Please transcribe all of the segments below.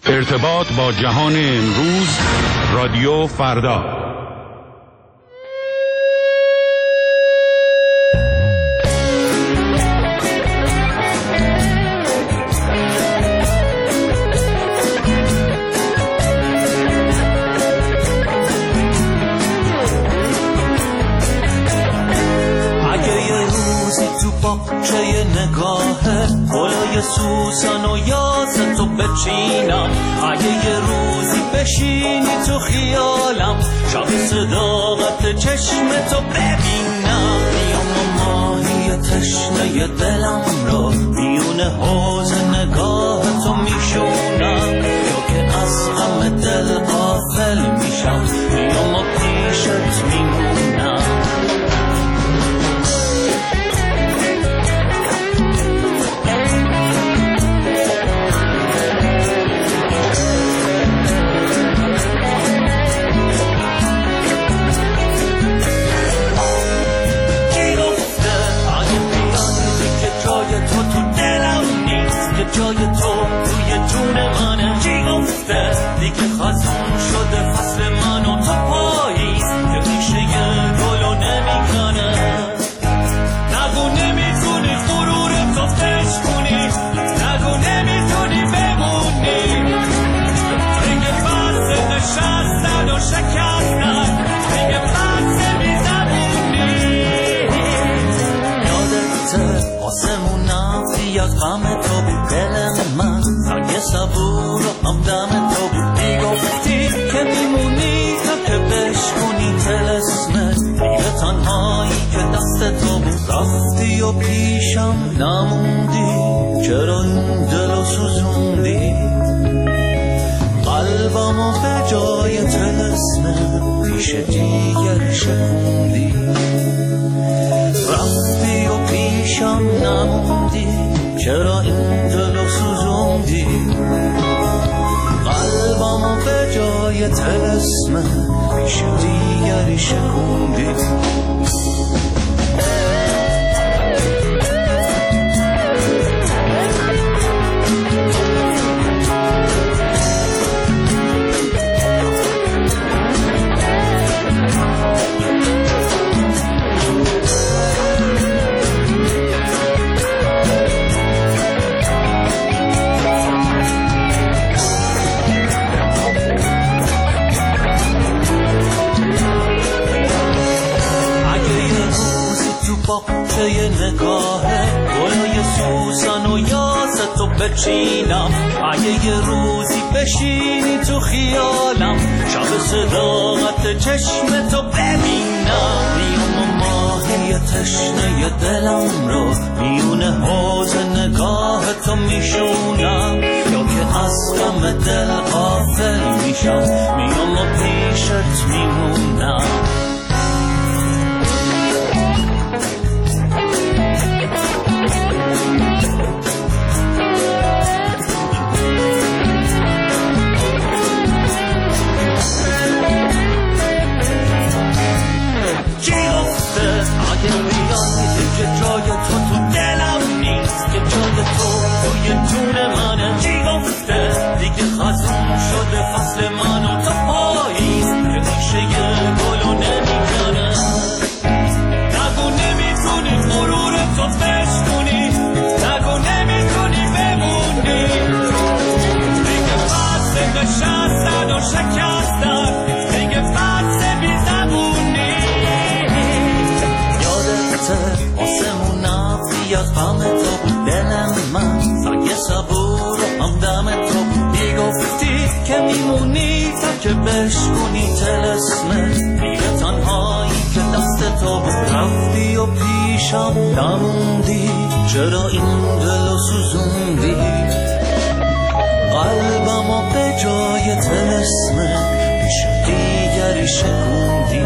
ارتباط با جهان امروز، رادیو فردا. باغچه نگاهه گلای سوسن و یاس تو بچینم، اگه یه روزی بشینی تو خیالم، شب صداقت چشم تو ببینم، میام ماهی تشنه دلم رو میون حوض نگاه تو میشونم، یا که از غم دل غافل میشم، میام پیشت میمونم. جای تو توی جون منه، چی گفته دیگه خزون شده فصل من و تو پاییز که میشه یه گلو نمیکنه، نگو نمیتونی غرور تو تشکونی، نگو نمیتونی بمونی، دیگه بس نشستن و شکستن، دیگه بس میزبونی. یادت آسمونم از غم تو بود، دل من سنگ صبور و همدم تو بود، میگفتی که میمونی تا که بشکنی طلسمت، دیگه تنهایی که دست تو بود، رفتی و پیشم نموندی، چرا این دلو سوزوندی، قلبمو به جای طلسمت پیش دیگر شکوندی، رفتی و پیشم نموندی، چرا این دلو سوزوندی، قلبمو به جای طلسمت پیش دیگری شکوندی. باغچه نگاهه گلای سوسن و یاس تو بچینم، اگه یه روزی بشینی تو خیالم، شب صداقت چشم تو ببینم، میام ماهی تشنه دلم رو میون حوض نگاه تو میشونم، یا که از غم دل غافل میشم، میام و پیشت میمونم. فصل من و تو پاییز که میشه یه گلو نمیکنه، نگو نمیتونی غرور تو بشکنی، نگو نمیتونی بمونی، دیگه بس نشستن و شکستن، دیگه بس بیزبونی. یادت آسمون نفتی از غم تو بود، دل من سنگ صبور و همدم تو بود، میگفتی که میمونی تا که بشکنی طلسمت، دیگه تنهایی که دست تو بود، رفتی و پیشم نموندی، چرا این دلو سوزوندی، قلبمو به جای طلسمت پیش دیگری شکوندی،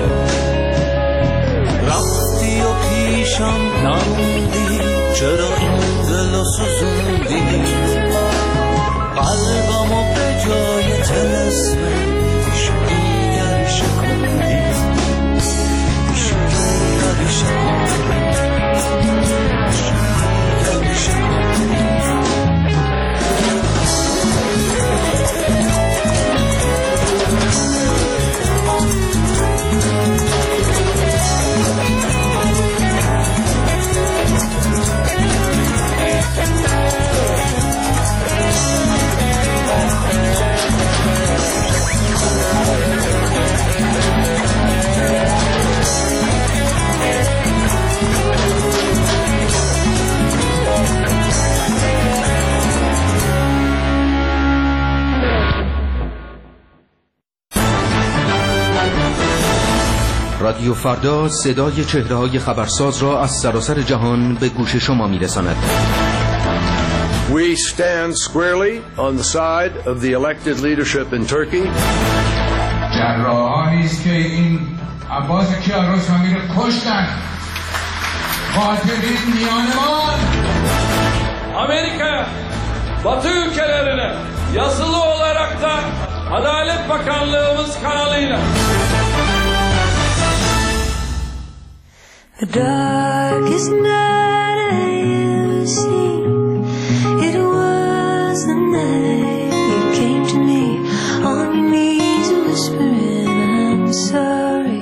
رفتی و پیشم نموندی، چرا این دلو سوزوندی، قلبمو به جای طلسمت پیش دیگری شکوندی، پیش دیگری شکوندی، پیش دیگری شکوندی. رادیو فردا صدای چهره‌های خبرساز را از سراسر جهان به گوش شما می‌رساند. We stand squarely on the side of the elected leadership in Turkey. جراحانی است که این عباس کیارستمی رو کشتن. Katilin miyanı var. Amerika, Batı ülkelerine yazılı olarak da Adalet Bakanlığımız kanalıyla. The darkest night I ever seen, it was the night you came to me on your knees whispering I'm sorry.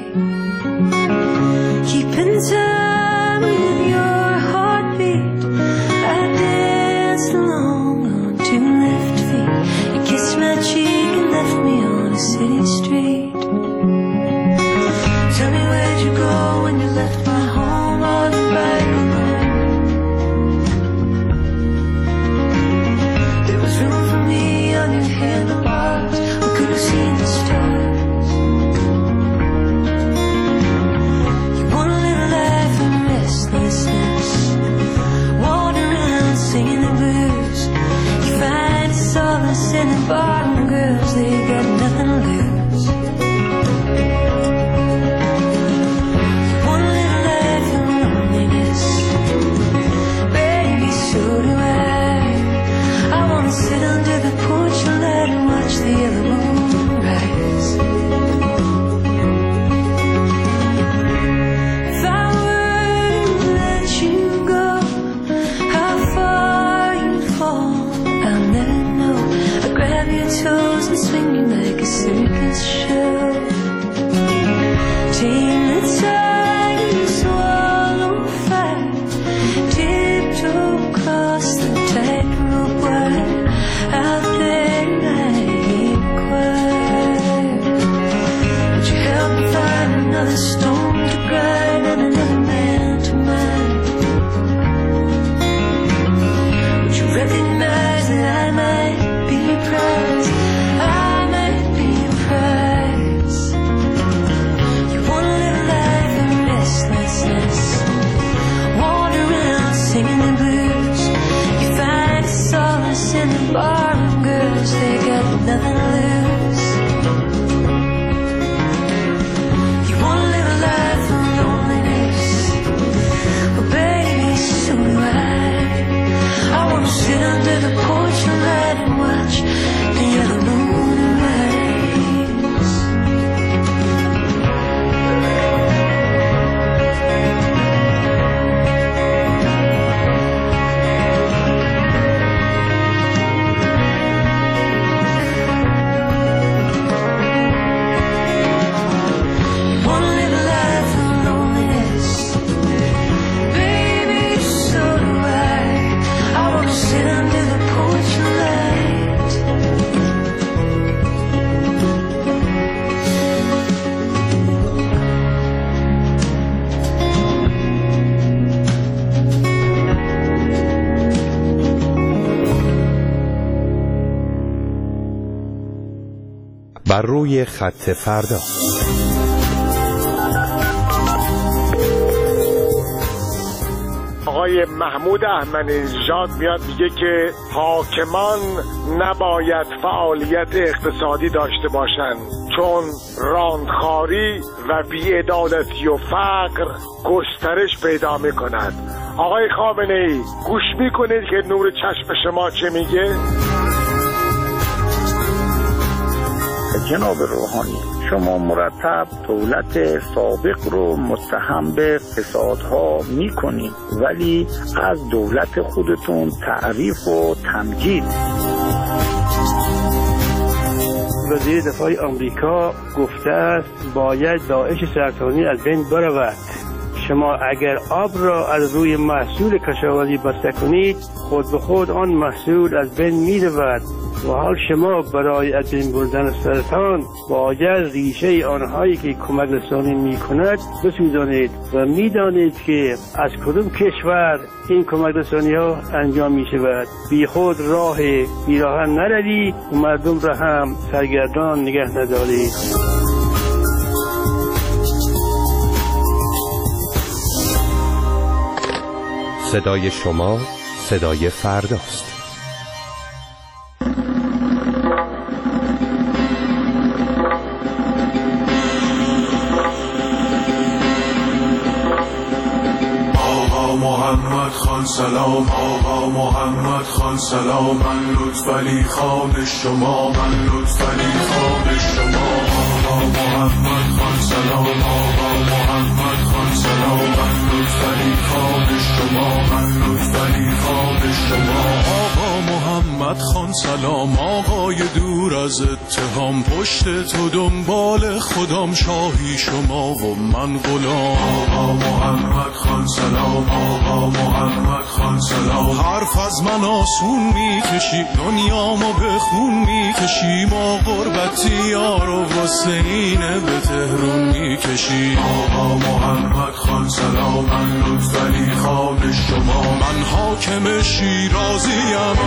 Keep in time with your heartbeat, I danced along on two left feet. You kissed my cheek and left me on a city street. Tell me where'd you go when you left my home all right alone? There was room for me on your handlebars, we could have seen the stars. You wanna live a life of restlessness, wandering around singing the blues. You find solace in the bottom girls, they got nothing to lose. Sit under the porch and let and watch the yellow moon rise. If I were to let you go, how far you'd fall, I'll never know. I'd grab your toes and swing you like a circus show. Tame the tiger, swallow fire, tiptoe across the tightrope wire. Out there I inquire, would you help me find another stone to grind and another man to mine? Would you recognize that I might be a prize? I might be a prize. You wanna live a life of restlessness, wander around singing the blues. You find solace in the bar. They got nothing to lose. You wanna live a life of loneliness, well baby, so do I. I wanna sit under the porch and light and watch the yellow moon rise. بر روی خط فردا. آقای محمود احمدی‌نژاد میاد میگه که حاکمان نباید فعالیت اقتصادی داشته باشند چون راندخاری و بی‌عدالتی و فقر گسترش پیدا میکند. آقای خامنه‌ای گوش میکنید که نور چشم شما چه میگه؟ جناب روحانی، شما مرتب دولت سابق رو متهم به فسادها میکنید ولی از دولت خودتون تعریف و تمجید. وزیر دفاع آمریکا گفته است باید داعش سرطانی از بین برود. شما اگر آب را از روی محصول کشاورزی بسته کنید خود به خود آن محصول از بین می رود و حال شما برای از بین بردن سرطان باید ریشه آنهایی که کمک رسانی می کند بسوزانید و می دانید که از کدام کشور این کمک رسانی ها انجام می شود. بی خود راه بیراهن نروید و مردم را هم سرگردان نگه ندارید. صدای شما صدای فرداست. محمد خان سلام، آقا محمد خان سلام، من لطفعلی خان شما، من لطفعلی خان شما. آقا محمد خان سلام، آقا محمد خان سلام، من لطفعلی خان شما، من لطفعلی خان شما. آقا محمد خان سلام، آقای دور از اتهام، پشت تو دنبال خودم، شاهی شما و من غلام. آقا محمد خان سلام، آقا محمد خان سلام، حرف از من آسون میکشی، دنیامو به خون میکشی، ما غربتی یارو واسه اینه به تهرون میکشی. آقا محمد خان سلام، من لطفعلی خان شما، من حاکم شیرازیم،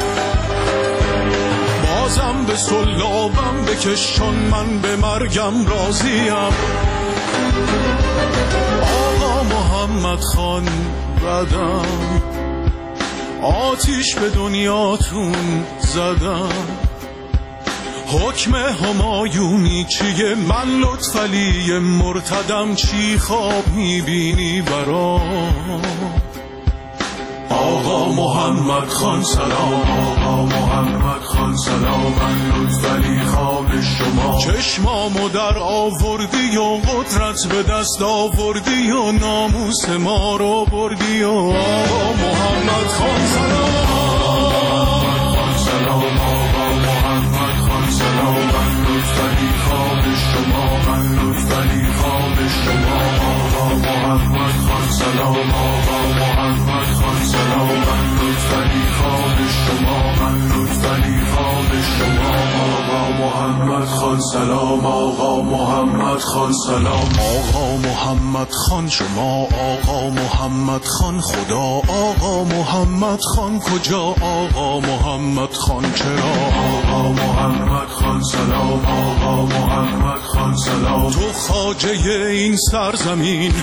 بازم به سلابم بکش، چون من به مرگم راضیم. آقا محمد خان بدم، آتیش به دنیاتون زدم، حکم همایونی چیه؟ من لطفعلی مرتدم، چی خواب میبینی برام؟ آقا محمد خان سلام، آقا محمد خان سلام، من لطفعلی خان شما، چشمامو در آوردی و قدرت به دست آوردی و ناموس ما رو بردی و آقا محمد خان سلام، آقا محمد خان سلام، من لطفعلی خان شما، من لطفعلی خان شما. آقا محمد خان سلام، آقا محمد خان سلام، من لطفعلی خان شما، من لطفعلی خان شما. آقا محمد خان سلام، آقا محمد خان سلام، آقا محمد خان شما، آقا محمد خان خدا، آقا محمد خان کجا، آقا محمد خان چرا؟ آقا محمد خان سلام، آقا محمد خان سلام، تو خواجه این سرزمین،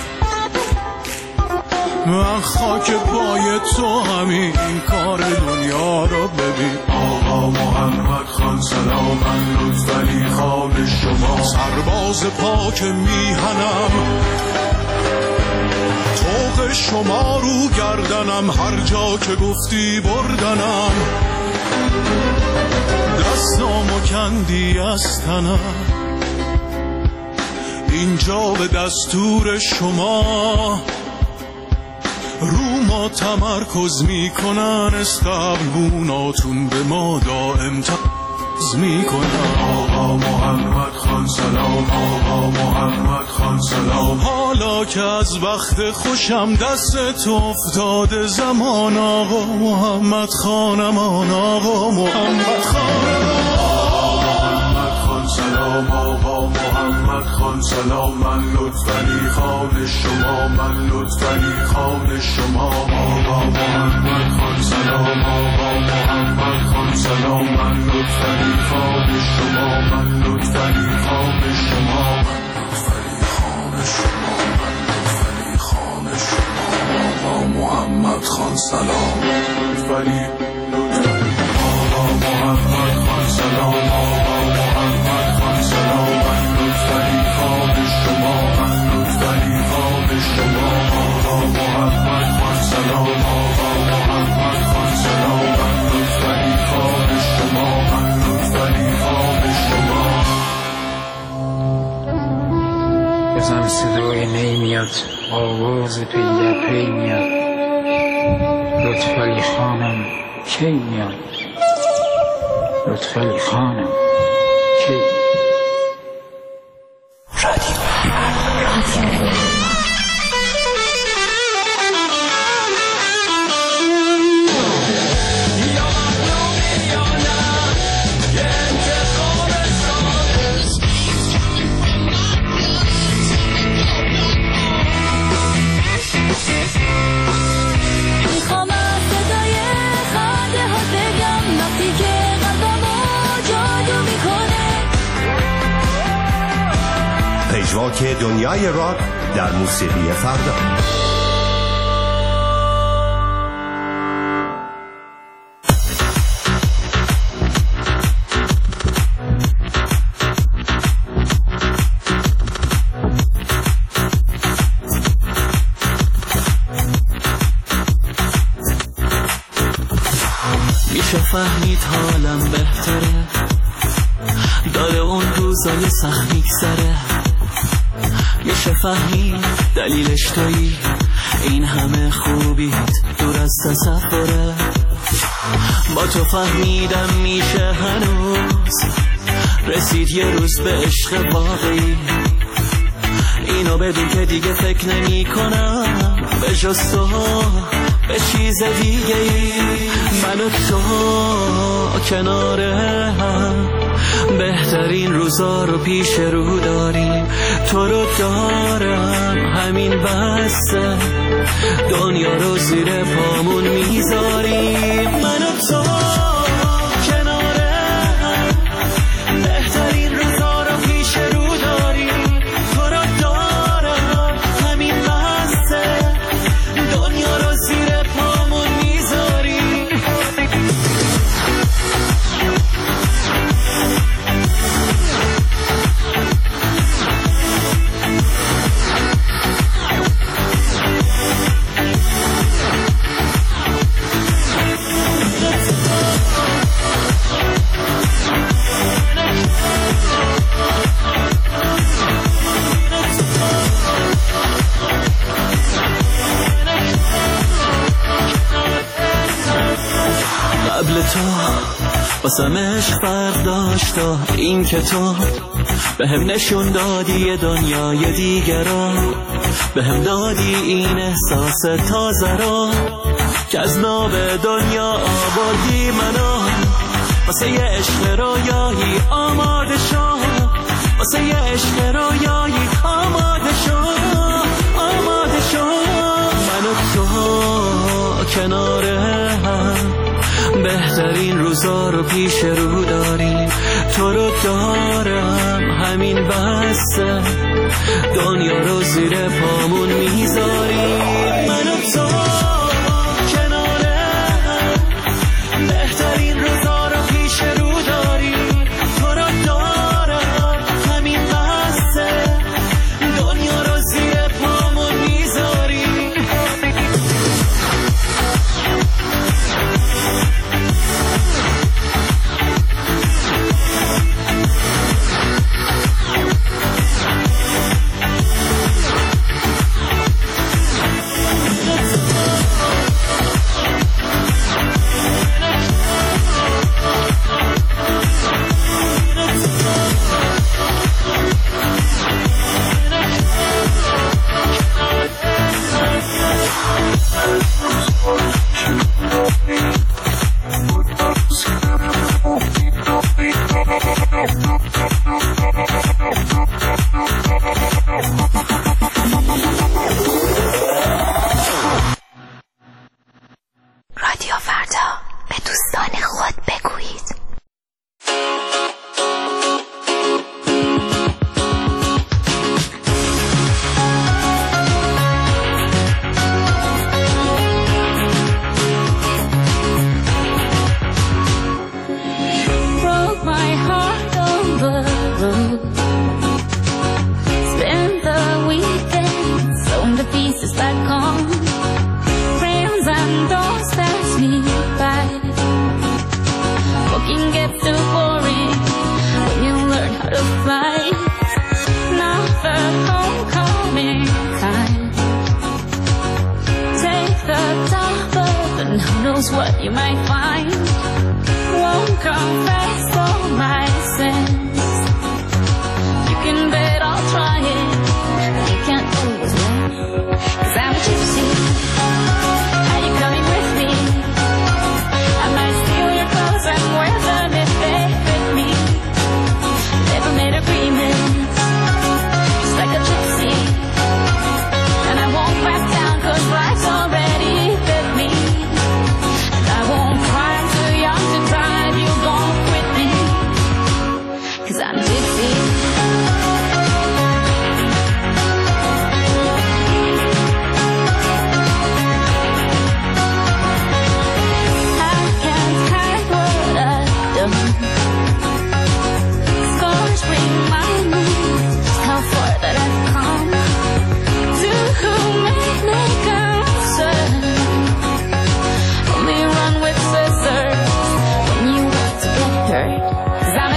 من خاک پای تو همین کار دنیا رو ببین. آقا محمد خان سلام، من لطفعلی خان شما، سرباز پاک میهنم، طوق شما رو گردنم، هر جا که گفتی بردنم، دستامو کندی از تنم، اینجا به دستور شما رو ما تمرکز میکنن، استقبوناتون به ما دائم تمرکز میکنن. آقا محمد خان سلام، آقا محمد خان سلام، حالا که از وقت خوشم دست تو افتاده زمان، آقا محمد خانمان، آقا محمد خانمان. سلام، آقا محمد خان سلام، من لطفعلی خان شما، من لطفعلی خان شما. آقا محمد خان سلام، آقا محمد خان سلام، من لطفعلی خان شما، من لطفعلی خان شما، من لطفعلی خان شما، من لطفعلی خان شما. آقا محمد خان سلام، لطفعلی آقا محمد خان سلام، آقا محمد خان سلام، من لطفعلی خان شما، من لطفعلی خان شما. آقا محمد خان سلام، آقا محمد خان سلام، من لطفعلی خان شما، من لطفعلی خان شما. بزن صدای نی میاد، آواز پی در پی میاد، لطفعلی خانم کی میاد، لطفعلی خانم کی؟ رادیو پژواک دنیای راک در موسیقی فردا. فهمید حالم بهتره، داره اون روزای سخت میگذره. میشه فهمید دلیلش تویی، این همه خوبیت دور از تصوره. با تو فهمیدم میشه هنوز رسید یه روز به عشق واقعی. اینو بدون که دیگه فکر نمی کنم به جز تو به چیز دیگه ای. من و تو کناره هم بهترین روزا رو پیش رو داریم. تو رو دارم همین بسه، دنیا رو زیر پامون میذاریم. من و تو کناره هم بهترین روزا رو پیش رو داریم. تو رو دارم همین بسه، دنیا رو زیر پامون میذاریم. قبل تو واسم عشق فرق داشتا، این که تو به هم نشون دادی یه دنیای دیگر رو، به هم دادی این احساس تازه رو که از ناب دنیا آوردی منو. واسه یه عشق رویایی آماده شو، واسه یه عشق رویایی آماده شو، آماده شو. من و تو کناره هم بهترین روزا رو پیش رو داریم. تو رو دارم همین بسه، دنیا رو زیر پامون میذاریم. من و تو کناره هم بهترین روزا رو پیش رو داریم. تو رو دارم همین بسه، دنیا رو زیر پامون میذاریم. رادیو فردا، به دوستان خود بگویید. Broke my heart over, spent the weekend sewn to pieces back home. Friends and doors pass me by. Walking gets too boring when you learn how to fly. Now the homecoming time. Take the top off and who knows what you might find. Won't confess all my sins. You can bet I'll try it. You can't always win, 'cause I'm a gypsy. Are you coming with me? I might steal your clothes and wear them if they fit me. Never made agreements, just like a gypsy. And I won't back down 'cause life's already bit me. And I won't cry, I'm too young to drive, you won't quit me.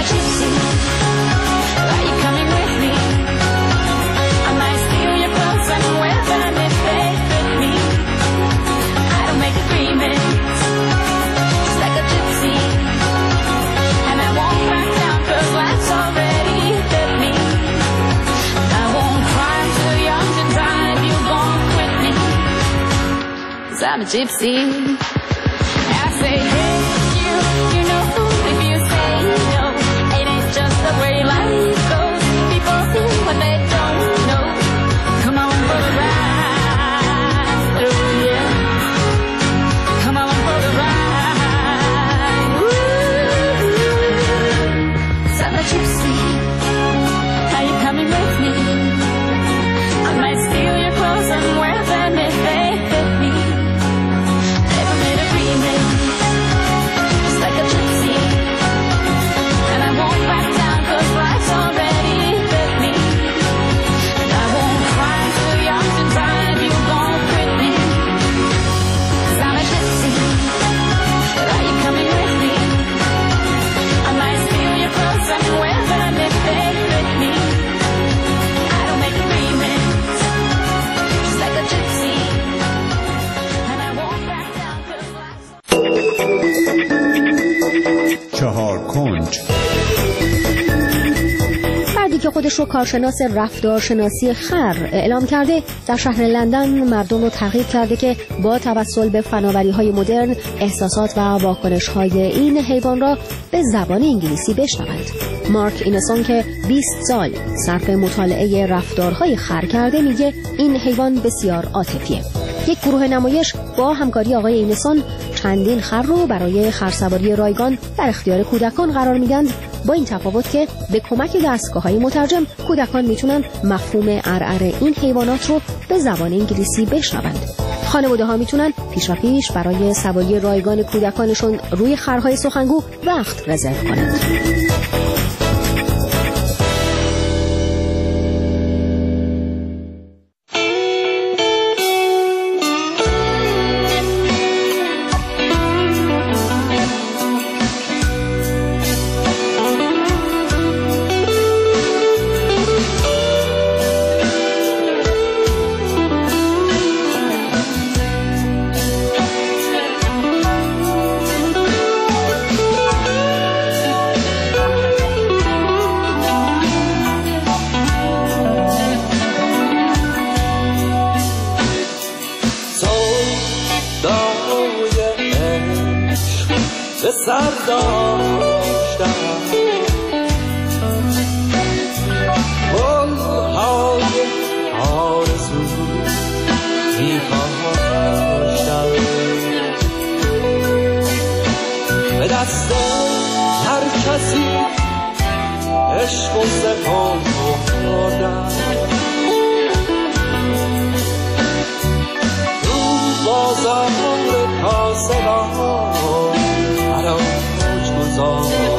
gypsy. Are you coming with me? I might steal your clothes and wear them if they fit me. I don't make agreements, just like a gypsy. And I won't back down 'cause life's already hit me. I won't climb too young to die if you gon' quit me. 'Cause I'm a gypsy. I say, hey, you know, if you say no, it ain't just the way life goes. People see what they don't know. Come on for the ride, oh yeah. Come on for the ride. Ooh, 'cause I'm a gypsy. Are you coming with me? I might steal your clothes and wear them if they fit me. Never made agreement, just like a gypsy. And I won't back down 'cause life's already hit me. And I won't climb too young to die if you gon' quit me. 'Cause I'm a gypsy. Are you coming with me? I might steal your clothes and wear them if they fit me. I don't make agreements, just like a gypsy. And I won't back down 'cause life's چهار کنج. فردی که خودش رو کارشناس رفتارشناسی خر اعلام کرده در شهر لندن مردم رو ترغیب کرده که با توسل به فناوری‌های مدرن احساسات و واکنش‌های این حیوان را به زبان انگلیسی بشنوند. مارک اینسون که 20 سال صرف مطالعه رفتارهای خر کرده میگه این حیوان بسیار عاطفیه. یک گروه نمایش با همکاری آقای اینسون چندین خر رو برای خرسواری رایگان در اختیار کودکان قرار میدن، با این تفاوت که به کمک دستگاه‌های مترجم کودکان میتونن مفهوم ارعر این حیوانات رو به زبان انگلیسی بشنوند. خانواده‌ها میتونن پیش برای سواری رایگان کودکانشون روی خرهای سخنگو وقت رزرو کنند. به دست هر کسی عشق و سپاه بردم، تو بازار کاسبان حراج گذاشتم.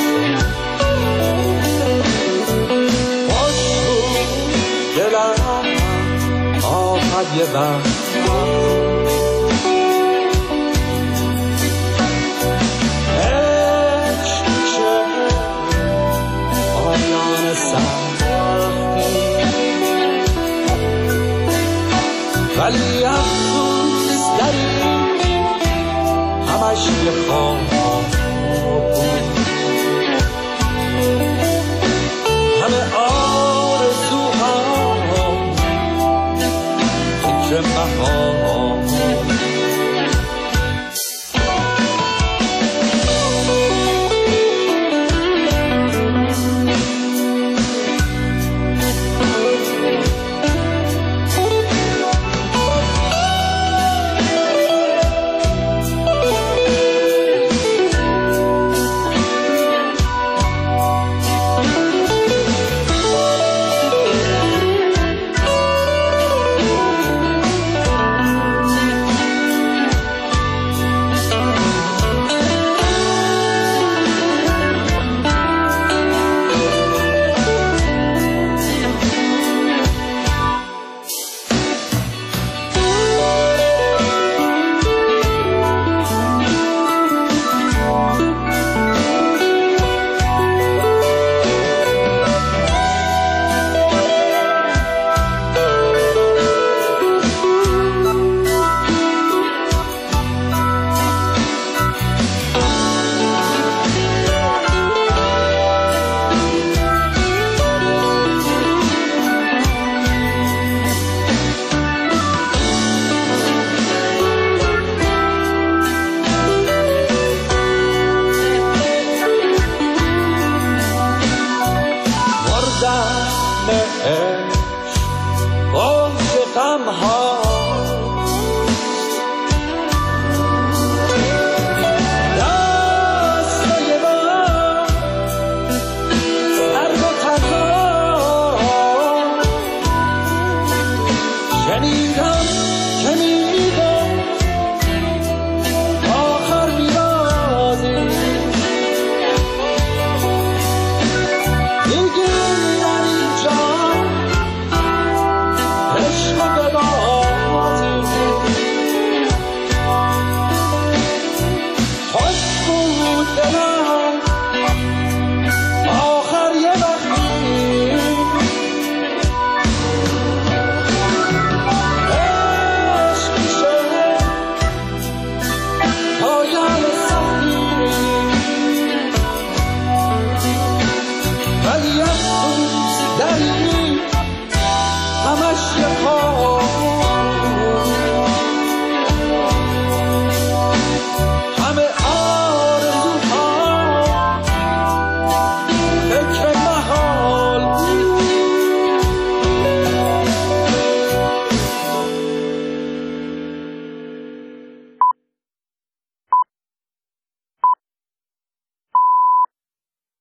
خوش بود دلم آفت یه وقت، ولی افسوس داری همش یه خواب